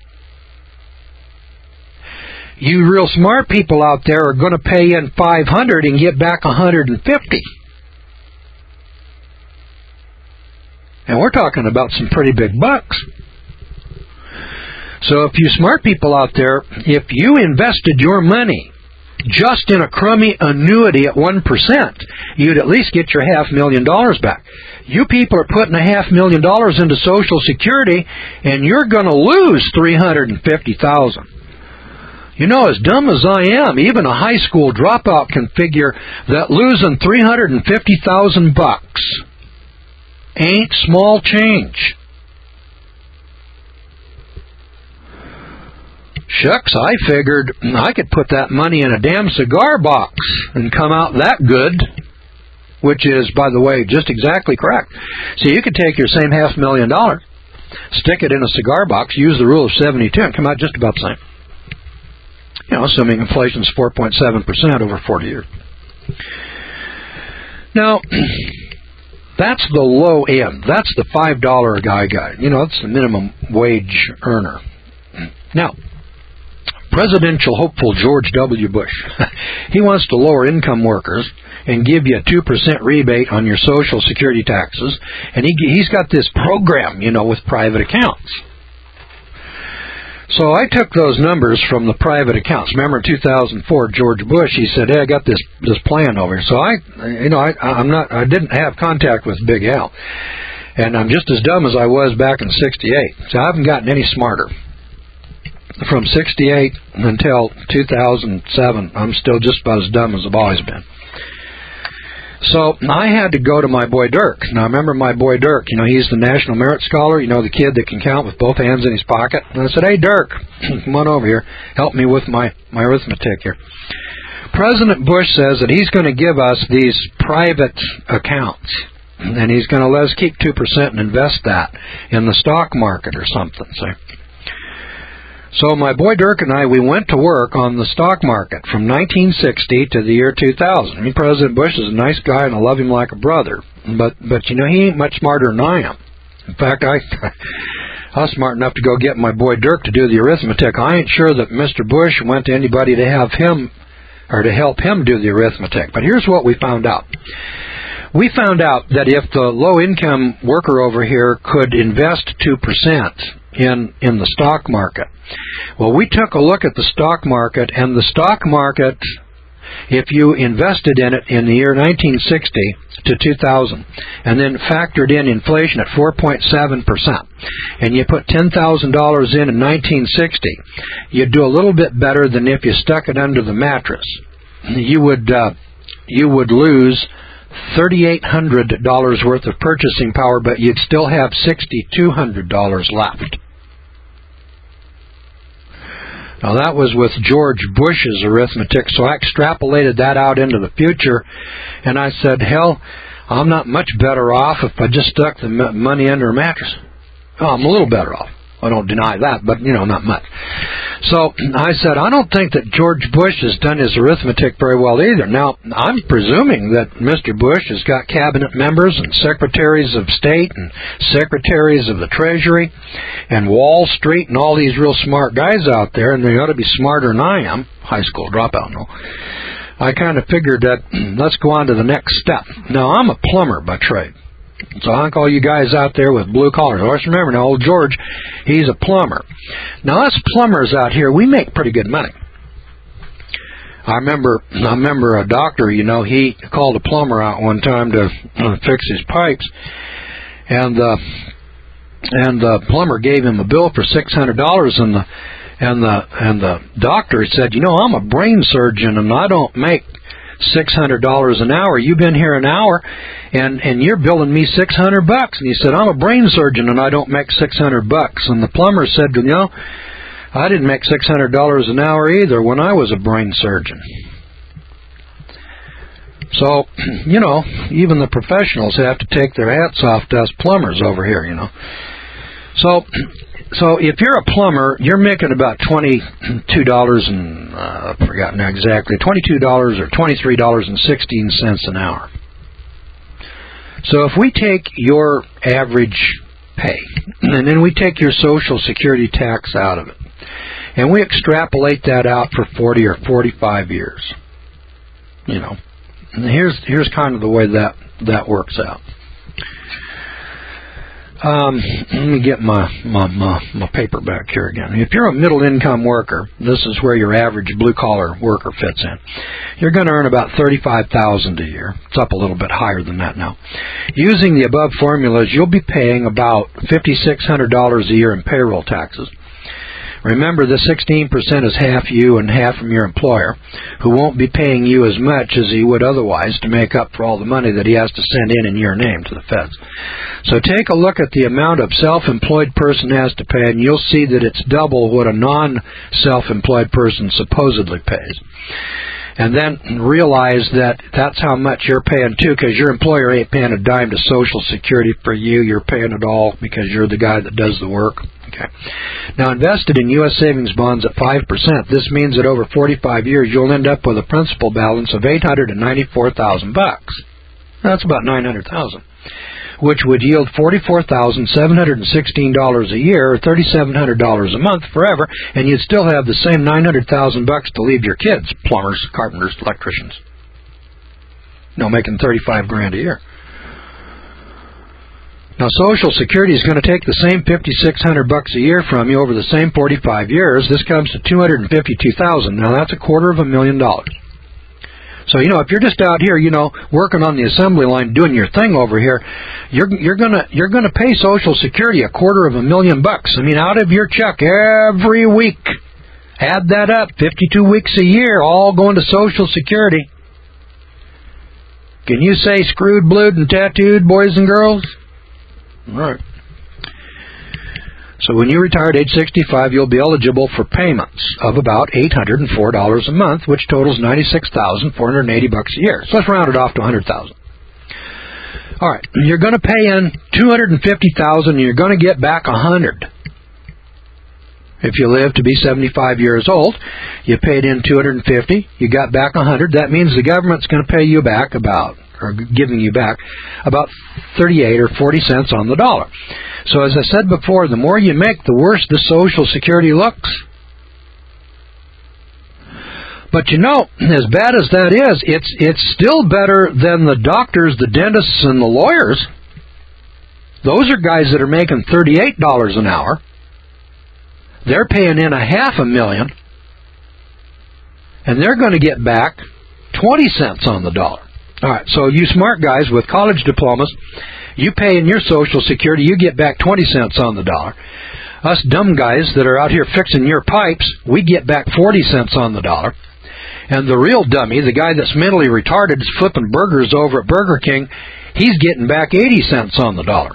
You real smart people out there are going to pay in $500,000 and get back $150,000. And we're talking about some pretty big bucks. So if you smart people out there, if you invested your money just in a crummy annuity at 1%, you'd at least get your $500,000 back. You people are putting $500,000 into Social Security, and you're going to lose $350,000. As dumb as I am, even a high school dropout can figure that losing $350,000 ain't small change. Shucks, I figured I could put that money in a damn cigar box and come out that good, which is, by the way, just exactly correct. So you could take your same $500,000, stick it in a cigar box, use the rule of 72, and come out just about the same. Assuming inflation's 4.7% over 40 years. Now, that's the low end. That's the $5 a guy guide. That's the minimum wage earner. Now, presidential hopeful George W. Bush, he wants to lower income workers and give you a 2% rebate on your Social Security taxes. And he's got this program, with private accounts. So I took those numbers from the private accounts. Remember in 2004, George Bush, he said, "Hey, I got this plan over here." So I didn't have contact with Big Al. And I'm just as dumb as I was back in 68. So I haven't gotten any smarter. From 68 until 2007, I'm still just about as dumb as I've always been. So I had to go to my boy Dirk. Now, remember my boy Dirk, he's the National Merit Scholar, the kid that can count with both hands in his pocket. And I said, "Hey, Dirk, come on over here. Help me with my arithmetic here." President Bush says that he's going to give us these private accounts, and he's going to let us keep 2% and invest that in the stock market or something. So my boy Dirk and I, we went to work on the stock market from 1960 to the year 2000. President Bush is a nice guy, and I love him like a brother. But he ain't much smarter than I am. In fact, I was smart enough to go get my boy Dirk to do the arithmetic. I ain't sure that Mr. Bush went to anybody to have him or to help him do the arithmetic. But here's what we found out. We found out that if the low-income worker over here could invest 2% in the stock market, well, we took a look at the stock market, and the stock market, if you invested in it in the year 1960 to 2000, and then factored in inflation at 4.7%, and you put $10,000 in 1960, you'd do a little bit better than if you stuck it under the mattress. You would lose $3,800 worth of purchasing power, but you'd still have $6,200 left. Now, that was with George Bush's arithmetic, so I extrapolated that out into the future, and I said, hell, I'm not much better off if I just stuck the money under a mattress. Oh, I'm a little better off. I don't deny that, but, not much. So I said, I don't think that George Bush has done his arithmetic very well either. Now, I'm presuming that Mr. Bush has got cabinet members and secretaries of state and secretaries of the Treasury and Wall Street and all these real smart guys out there, and they ought to be smarter than I am. High school dropout, no. I kind of figured that let's go on to the next step. Now, I'm a plumber by trade. So I call you guys out there with blue collars. Let's remember now, old George, he's a plumber. Now, us plumbers out here, we make pretty good money. I remember a doctor, he called a plumber out one time to fix his pipes, and the plumber gave him a bill for $600, and the doctor said, I'm a brain surgeon and I don't make $600 an hour. You've been here an hour, and you're billing me $600. And he said, I'm a brain surgeon and I don't make $600. And the plumber said, I didn't make $600 an hour either when I was a brain surgeon. So, even the professionals have to take their hats off to us plumbers over here, So if you're a plumber, you're making about $22 and I've forgotten exactly, $22 or $23.16 an hour. So if we take your average pay and then we take your Social Security tax out of it and we extrapolate that out for 40 or 45 years, here's kind of the way that works out. Let me get my paper back here again. If you're a middle-income worker, this is where your average blue-collar worker fits in. You're going to earn about $35,000 a year. It's up a little bit higher than that now. Using the above formulas, you'll be paying about $5,600 a year in payroll taxes. Remember, the 16% is half you and half from your employer, who won't be paying you as much as he would otherwise to make up for all the money that he has to send in your name to the feds. So take a look at the amount a self-employed person has to pay, and you'll see that it's double what a non-self-employed person supposedly pays. And then realize that that's how much you're paying too, because your employer ain't paying a dime to Social Security for you. You're paying it all because you're the guy that does the work. Okay. Now, invested in U.S. savings bonds at 5%, this means that over 45 years you'll end up with a principal balance of $894,000. That's about $900,000, which would yield $44,716 a year, or $3,700 a month forever, and you'd still have the same $900,000 to leave your kids, plumbers, carpenters, electricians. Making $35,000 a year. Now, Social Security is going to take the same $5,600 a year from you over the same 45 years. This comes to $252,000. Now, that's $250,000. So, if you're just out here, working on the assembly line, doing your thing over here, you're gonna pay Social Security $250,000. I mean, out of your check every week. Add that up, 52 weeks a year, all going to Social Security. Can you say screwed, blued, and tattooed, boys and girls? All right. So when you retire at age 65, you'll be eligible for payments of about $804 a month, which totals $96,480 a year. So let's round it off to $100,000. All right. You're going to pay in $250,000, and you're going to get back $100,000. If you live to be 75 years old, you paid in $250,000, you got back $100,000. That means the government's going to pay you back giving you back about 38 or 40 cents on the dollar. So as I said before, the more you make, the worse the Social Security looks. But as bad as that is, it's still better than the doctors, the dentists, and the lawyers. Those are guys that are making $38 an hour. They're paying in $500,000, and they're going to get back 20 cents on the dollar. All right, so you smart guys with college diplomas, you pay in your Social Security, you get back 20 cents on the dollar. Us dumb guys that are out here fixing your pipes, we get back 40 cents on the dollar. And the real dummy, the guy that's mentally retarded, is flipping burgers over at Burger King, he's getting back 80 cents on the dollar.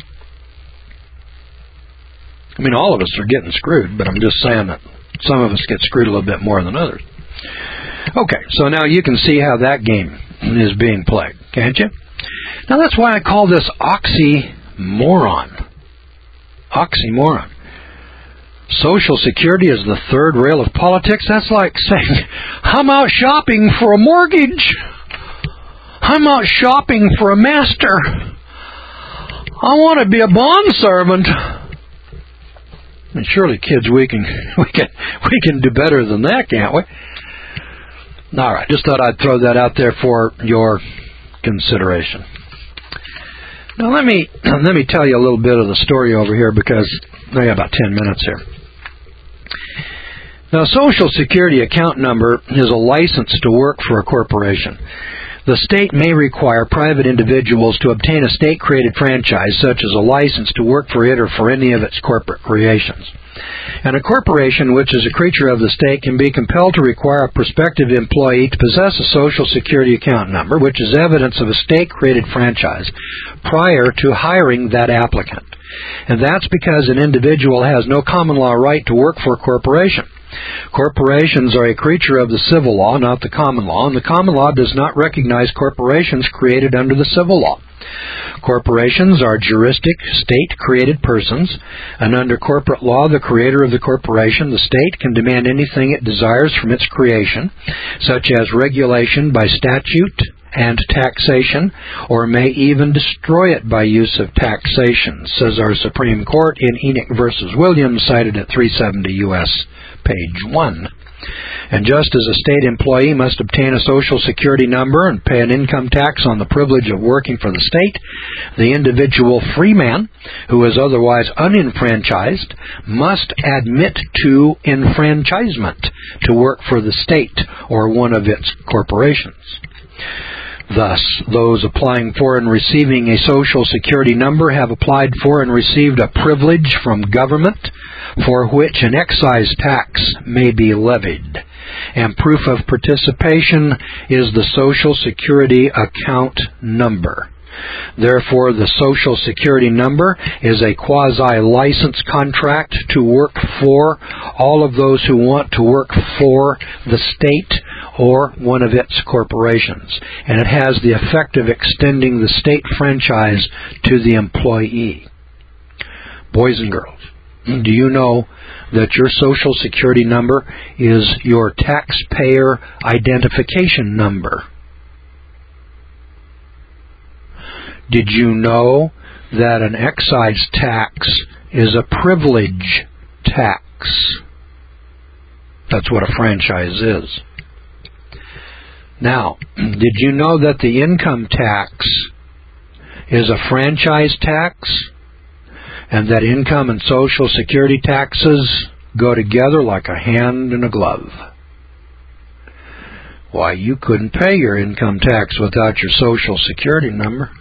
I mean, all of us are getting screwed, but I'm just saying that some of us get screwed a little bit more than others. Okay, so now you can see how that game is being played, can't you? Now that's why I call this oxymoron. Oxymoron. Social Security is the third rail of politics. That's like saying, I'm out shopping for a mortgage. I'm out shopping for a master. I want to be a bond servant. And surely, kids, we can do better than that, can't we? All right, just thought I'd throw that out there for your consideration. Now let me tell you a little bit of the story over here, because I got about 10 minutes here. Now, Social Security account number is a license to work for a corporation. The state may require private individuals to obtain a state-created franchise, such as a license to work for it or for any of its corporate creations. And a corporation, which is a creature of the state, can be compelled to require a prospective employee to possess a Social Security account number, which is evidence of a state-created franchise, prior to hiring that applicant. And that's because an individual has no common law right to work for a corporation. Corporations are a creature of the civil law, not the common law, and the common law does not recognize corporations created under the civil law. Corporations are juristic, state-created persons, and under corporate law, the creator of the corporation, the state, can demand anything it desires from its creation, such as regulation by statute and taxation, or may even destroy it by use of taxation, says our Supreme Court in Enoch v. Williams, cited at 370 U.S. page 1. And just as a state employee must obtain a Social Security number and pay an income tax on the privilege of working for the state, the individual freeman, who is otherwise unenfranchised, must admit to enfranchisement to work for the state or one of its corporations. Thus, those applying for and receiving a Social Security number have applied for and received a privilege from government for which an excise tax may be levied, and proof of participation is the Social Security account number. Therefore, the Social Security number is a quasi-license contract to work for all of those who want to work for the state or one of its corporations, and it has the effect of extending the state franchise to the employee. Boys and girls, do you know that your Social Security number is your taxpayer identification number? Did you know that an excise tax is a privilege tax? That's what a franchise is. Now, did you know that the income tax is a franchise tax, and that income and Social Security taxes go together like a hand and a glove? Why, you couldn't pay your income tax without your Social Security number.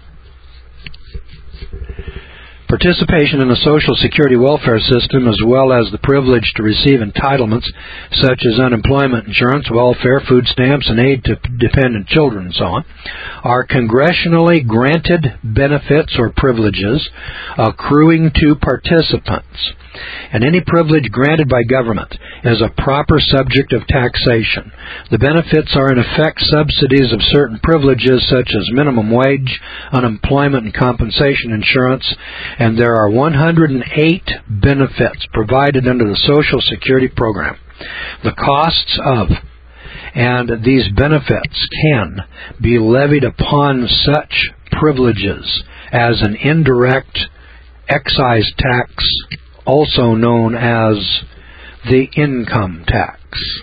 Participation in the Social Security welfare system, as well as the privilege to receive entitlements such as unemployment insurance, welfare, food stamps, and aid to dependent children, and so on, are congressionally granted benefits or privileges accruing to participants. And any privilege granted by government is a proper subject of taxation. The benefits are in effect subsidies of certain privileges such as minimum wage, unemployment and compensation insurance, and there are 108 benefits provided under the Social Security program. The costs of and these benefits can be levied upon such privileges as an indirect excise tax, also known as the income tax.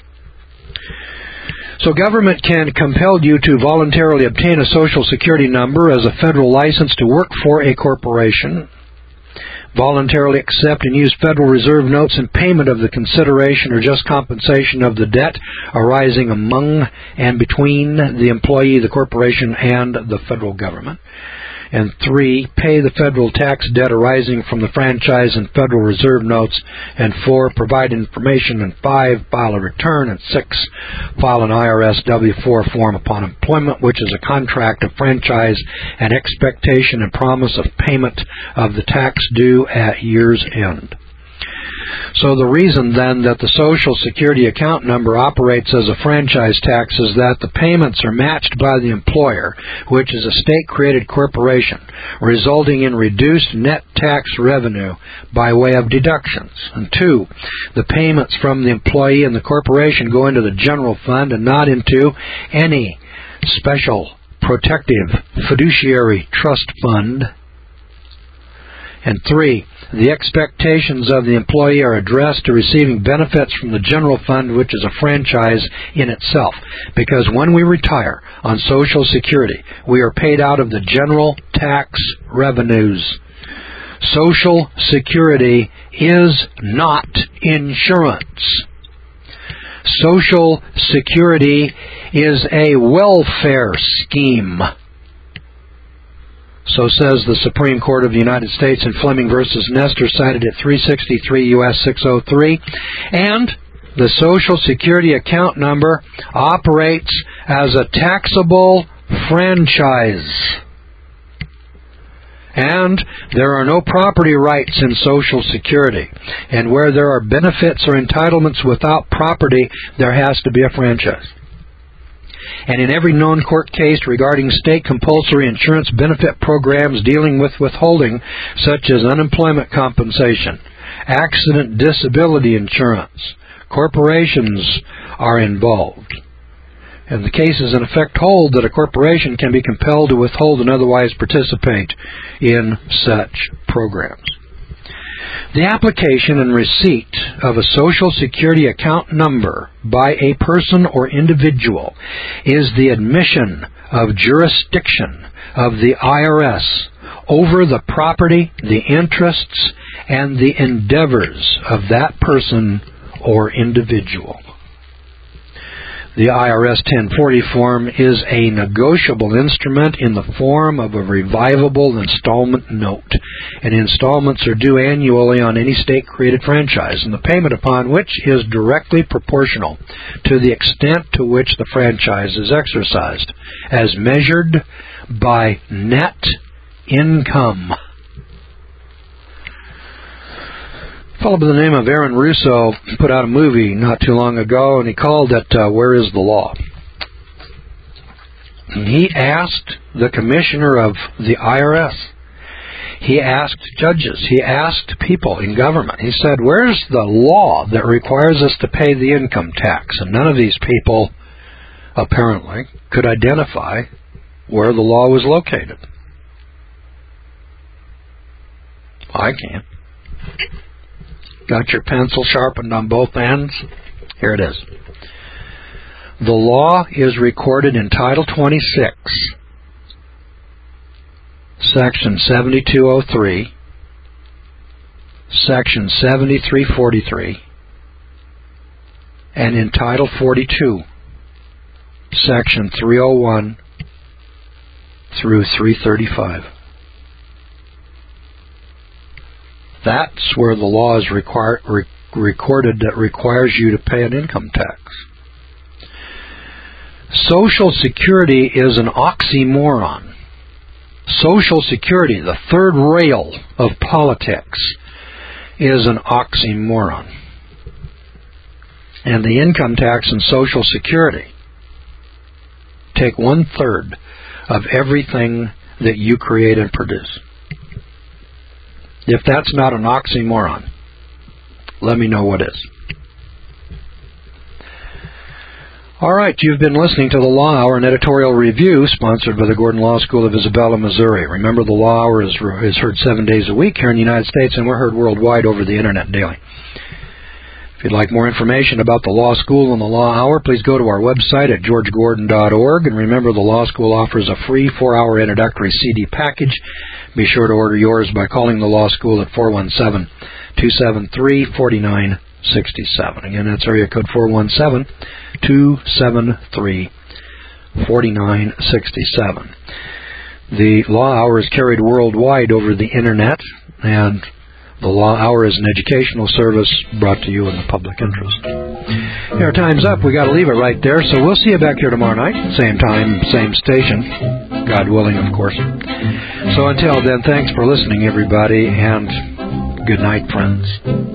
So government can compel you to voluntarily obtain a Social Security number as a federal license to work for a corporation, voluntarily accept and use Federal Reserve notes in payment of the consideration or just compensation of the debt arising among and between the employee, the corporation, and the federal government. And 3, pay the federal tax debt arising from the franchise and Federal Reserve notes. And 4, provide information. And 5, file a return. And 6, file an IRS W-4 form upon employment, which is a contract of franchise and expectation and promise of payment of the tax due at year's end. So the reason then that the Social Security account number operates as a franchise tax is that the payments are matched by the employer, which is a state-created corporation, resulting in reduced net tax revenue by way of deductions. And 2, the payments from the employee and the corporation go into the general fund and not into any special protective fiduciary trust fund. And 3, the expectations of the employee are addressed to receiving benefits from the general fund, which is a franchise in itself. Because when we retire on Social Security, we are paid out of the general tax revenues. Social Security is not insurance. Social Security is a welfare scheme. So says the Supreme Court of the United States in Fleming v. Nestor, cited at 363 U.S. 603. And the Social Security account number operates as a taxable franchise. And there are no property rights in Social Security. And where there are benefits or entitlements without property, there has to be a franchise. And in every known court case regarding state compulsory insurance benefit programs dealing with withholding, such as unemployment compensation, accident disability insurance, corporations are involved. And the cases in effect hold that a corporation can be compelled to withhold and otherwise participate in such programs. The application and receipt of a Social Security account number by a person or individual is the admission of jurisdiction of the IRS over the property, the interests, and the endeavors of that person or individual. The IRS 1040 form is a negotiable instrument in the form of a revivable installment note. And installments are due annually on any state-created franchise, and the payment upon which is directly proportional to the extent to which the franchise is exercised, as measured by net income. A fellow by the name of Aaron Russo put out a movie not too long ago, and he called it Where is the Law? And he asked the commissioner of the IRS, he asked judges, he asked people in government, he said, where's the law that requires us to pay the income tax? And none of these people, apparently, could identify where the law was located. I can. Got your pencil sharpened on both ends? Here it is. The law is recorded in Title 26, Section 7203, Section 7343, and in Title 42, Section 301 through 335. That's where the law is recorded that requires you to pay an income tax. Social Security is an oxymoron. Social Security, the third rail of politics, is an oxymoron. And the income tax and Social Security take 1/3 of everything that you create and produce. If that's not an oxymoron, let me know what is. All right, you've been listening to the Law Hour, an editorial review sponsored by the Gordon Law School of Isabella, Missouri. Remember, the Law Hour is heard 7 days a week here in the United States, and we're heard worldwide over the Internet daily. If you'd like more information about the Law School and the Law Hour, please go to our website at georgegordon.org. And remember, the Law School offers a free 4-hour introductory CD package. Be sure to order yours by calling the Law School at 417-273-4967. Again, that's area code 417-273-4967. The Law Hour is carried worldwide over the Internet, and the Law Hour is an educational service brought to you in the public interest. Our time's up. We got to leave it right there. So we'll see you back here tomorrow night, same time, same station, God willing, of course. So until then, thanks for listening, everybody, and good night, friends.